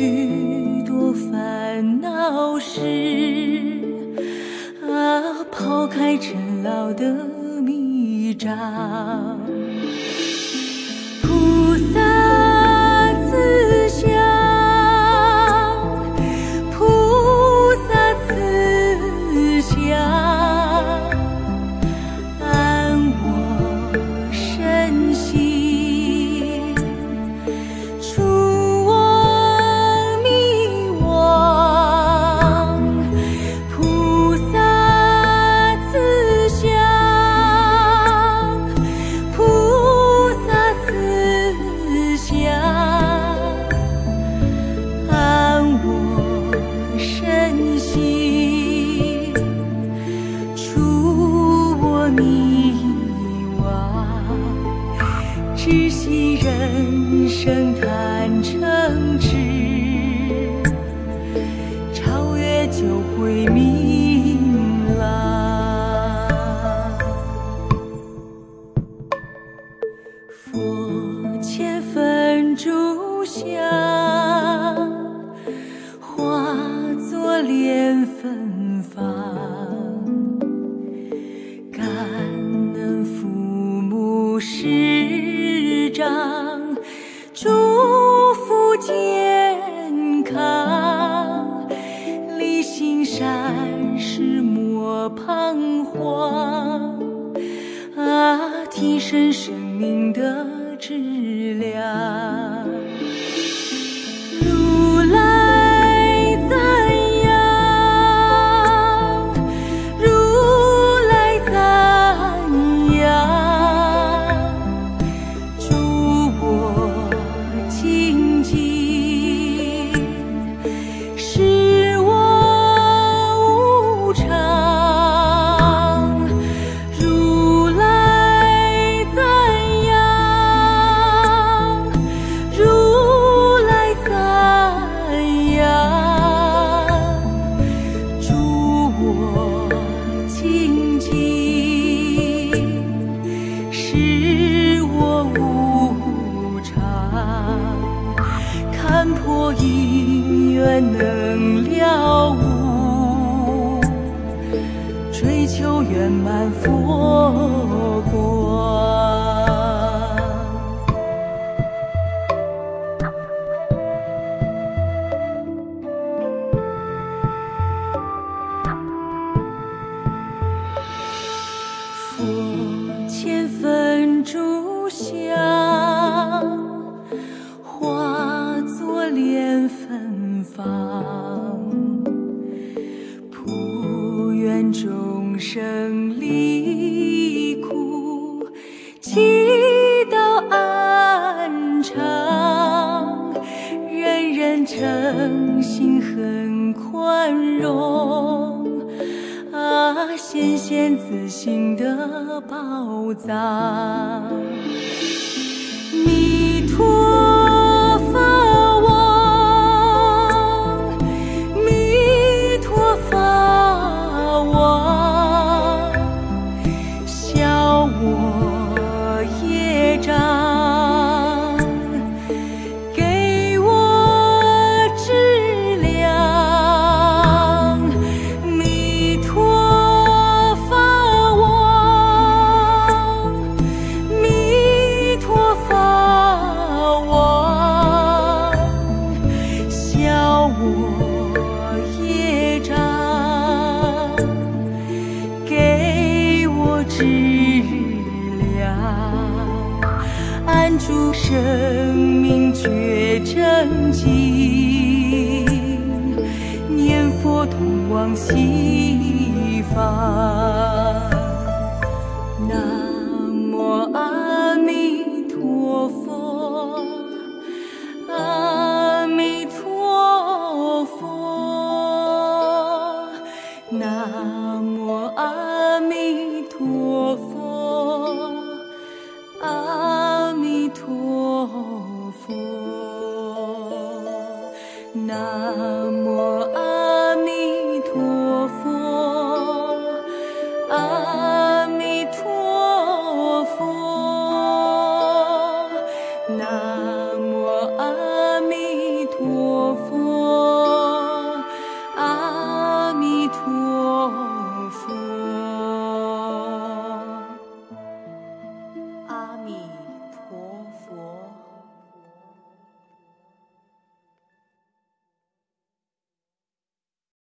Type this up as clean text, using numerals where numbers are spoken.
许多烦恼事啊，抛开尘劳的迷障，菩萨慈祥，菩萨慈祥，安我身心，除我迷惘。菩萨慈祥，菩萨慈祥，安我身心，除我迷惘。知悉人生坦诚挚，超越就会明朗。佛前焚烛香，化作莲芬芳，感恩父母师长，祝福健康，力行善事莫彷徨啊，提升生命的质量。如来赞扬，如来赞扬，祝我精进，使我无常。如来赞扬，如来赞扬，祝我精进，使我无常。看破因缘能了悟，追求圆满佛光。佛前焚烛香，化作莲芬芳，普愿众生离苦，祈祷安常，人人诚心很宽容啊，显现自性的宝藏。弥陀法王，弥陀法王，消我业障，给我质量。弥陀法王，弥陀法王，消我业障，给我质量。安住生命觉正境，念佛通往西方。南无阿弥陀佛，阿弥陀佛，南无阿弥陀佛，阿弥陀佛，南无